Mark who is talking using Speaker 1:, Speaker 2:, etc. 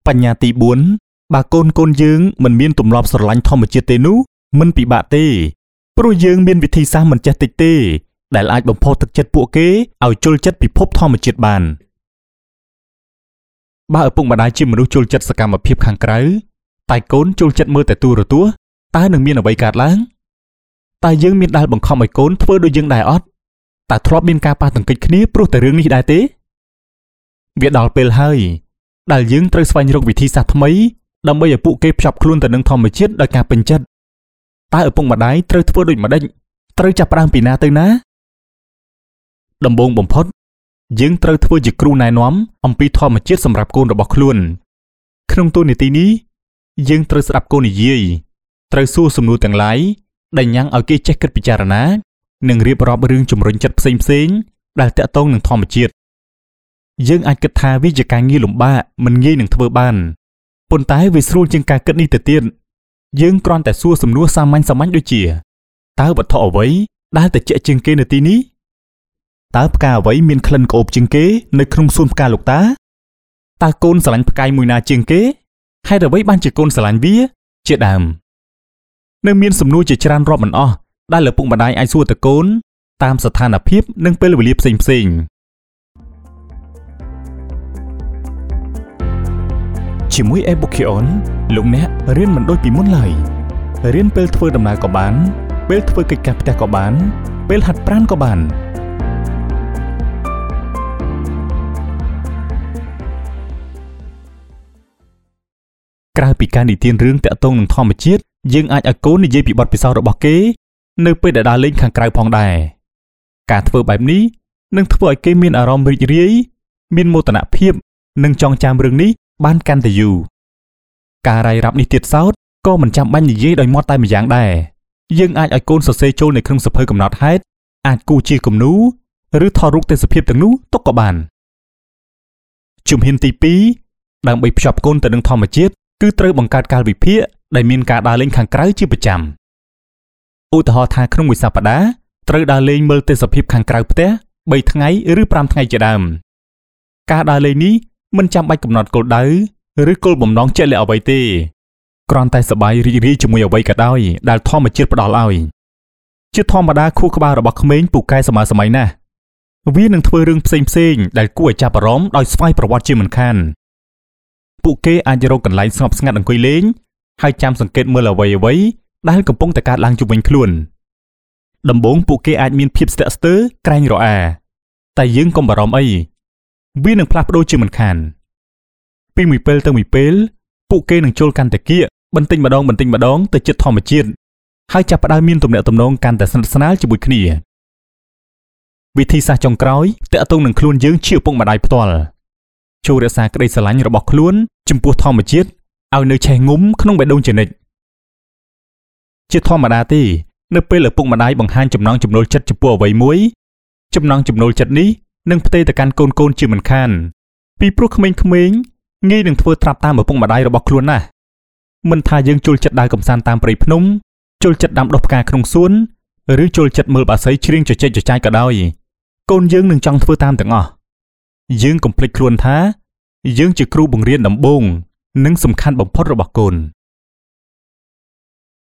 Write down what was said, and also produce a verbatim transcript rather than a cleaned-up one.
Speaker 1: បញ្ញាទីបួនបើកូនកូនយើងមិនមានទម្លាប់ស្រឡាញ់ធម្មជាតិទេនោះមិនពិបាកទេព្រោះយើងមានវិធីសាស្ត្រមិនចេះតិចទេដែលអាចបំផុសទឹកចិត្តពួកគេឲ្យជល់ចិត្តពិភពធម្មជាតិបានបើឪពុកម្ដាយជាមនុស្សជល់ចិត្តសកម្មភាពខាងក្រៅតែកូនជល់ចិត្តមើលតែទូរទស្សន៍តើនឹងមានអ្វីកើតឡើងតើយើងមានដែលបង្ខំឲ្យកូនធ្វើដូចយើងដែរអត់តើធ្លាប់មានការប៉ះទង្គិចគ្នាព្រោះតែរឿងនេះដែរទេវាដល់ពេលហើយដែលយើងត្រូវស្វែងរកវិធីសាស្ត្រថ្មីដើម្បីឲ្យពួកគេភ្ជាប់ខ្លួនទៅនឹងធម្មជាតិដោយការពេញចិត្តតើឪពុកម្ដាយត្រូវធ្វើដូចម្ដេចត្រូវចាប់ផ្ដើមពីណាទៅណាដំបូងបំផុតយើងត្រូវធ្វើជាគ្រូណែនាំអំពីធម្មជាតិសម្រាប់កូនរបស់ខ្លួនក្នុងតួនាទីនេះយើងត្រូវស្ដាប់កូននិយាយត្រូវសួរសំណួរទាំងឡាយដែលញ៉ាំងឲ្យគេចេះគិតពិចារណានិងរៀបរាប់រឿងជំរុញចិត្តផ្សេងផ្សេងដែលតាក់ទងនឹងធម្មជាតិយើងអាចគិតថាវាជាការងារលំបាកមិនងាយនឹងធ្វើបានប៉ុន្តែវាស្រួលជាងការគិតនេះទៅទៀតយើងគ្រាន់តែសួរសំណួរសាមញ្ញសាមញ្ញដូចជាតើវត្ថុអ្វីដែលត្រជាក់ជាងគេនៅទីនេះតើផ្កាអ្វីមានក្លិនក្អូបជាងគេនៅក្នុងសួនផ្កាលោកតាតើកូនស្រឡាញ់ផ្កាយមួយណាជាងគេហេតុអ្វីបានជាកូនស្រឡាញ់វាជាដើមនៅមានសំណួរជាច្រើនរាប់មិនអស់ដែលឪពុកម្ដាយអាចសួរទៅកូនតាមស្ថានភាពនិងពេលវេលាផ្សេងផ្សេងជាមួយ Ebukion លោកអ្នករៀនមិនដូចពីមុនឡើយរៀនពេលធ្វើដំណើរក៏បានពេលធ្វើកិច្ចការផ្ទះក៏បានពេលហាត់ប្រាណក៏បានក្រៅពីការនិទានរឿងតាក់ទងនឹងធម្មជាតិយើងអាចឲ្យកូននិយាយពីបទពិសោធន៍របស់គេនៅពេលដែលដើរលេងខាងក្រៅផងដែរការធ្វើបែបនេះនឹងធ្វើឲ្យគេមានអារម្មណ៍រីករាយមានមោទនភាពនិងចងចាំរឿងនេះបានកាន់តែយូរការរាយរាប់នេះទៀតសោតក៏មិនចាំបាច់និយាយដោយមាត់តែម្យ៉ាងដែរយើងអាចឲ្យកូនសរសេរចូលនៅក្នុងសភៅកំណត់ហេតុអាចគូជាគំនូរឬថតរូបទេសភាពទាំងនោះទុកក៏បានជំហានទីពីរដើម្បីភ្ជាប់កូនទៅនឹងធម្មជាតិគឺត្រូវបង្កើតកាលវិភាគដែលមានការដើរលេងខាងក្រៅជាប្រចាំឧទាហរណ៍ថាក្នុងមួយសប្តាហ៍ត្រូវដើរលេងមើលទេសភាពខាងក្រៅផ្ទះបីថ្ងៃឬប្រាំថ្ងៃជាដើមការដើរលេងនេះមិនចាំបាច់កំណត់គោលដៅឬគោលបំណងជាក់លាក់អ្វីទេគ្រាន់តែសប្បាយរីករាយជាមួយអ្វីក៏ដោយដែលធម្មជាតិផ្ដល់ឲ្យជាធម្មតាខួរក្បាលរបស់ក្មេងពូកែសម័យសម័យណាស់វានឹងធ្វើរឿងផ្សេងផ្សេងដែលគួរឲ្យចាប់អារម្មណ៍ដោយស្វ័យប្រវត្តិជាមិនខានពួកគេអាចរកកន្លែងស្ងប់ស្ងាត់អង្គុយលេងហើយចាំសង្កេតមើលអ្វីអ្វីដែលកំពុងតែកើតឡើងជុំវិញខ្លួនដំបូងពួកគេអាចមានភាពស្ទាក់ស្ទើរក្រែងរអាតែយើងកុំបារម្ភអីវានឹងផ្លាស់ប្ដូរជាមិនខានពីមួយពេលទៅមួយពេលពួកគេនឹងចូលកាន់តែគៀកបន្តិចម្ដងបន្តិចម្ដងទៅជិតធម្មជាតិហើយចាប់ផ្ដើមមានទំនាក់ទំនងកាន់តែស្និទ្ធស្នាលជាមួយគ្នាវិធីសាស្ត្រចុងក្រោយតាក់ទងនឹងខ្លួនយើងជាឪពុកម្ដាយផ្ទាល់ចូលរក្សាក្តីស្រឡាញ់របស់ខ្លួនចំពោះធម្មជាតិឲ្យនៅឆេះងុំក្នុងបេះដូងជានិច្ចជាធម្មតាទេនៅពេលឪពុកម្ដាយបង្ហាញចំណង់ចំណូលចិត្តចំពោះអ្វីមួយចំណង់ចំណូលចិត្តនេះនឹងផ្ទេរទៅកាន់កូនកូនជាមិនខានពីព្រោះក្មេងៗងាយនឹងធ្វើត្រាប់តាមឪពុកម្ដាយរបស់ខ្លួនណាស់មិនថាយើងចូលចិត្តដើរកម្សាន្តតាមព្រៃភ្នំចូលចិត្តដាំដុះផ្កាក្នុងសួនឬចូលចិត្តមើលបក្សីច្រៀងជជែកចចាយក៏ដោយកូនយើងនឹងចង់ធ្វើតាមទាំងអស់យើងកុំភ្លេចខ្លួនថាយើងជាគ្រូបង្រៀនដំបូងនិងសំខាន់បំផុតរបស់កូន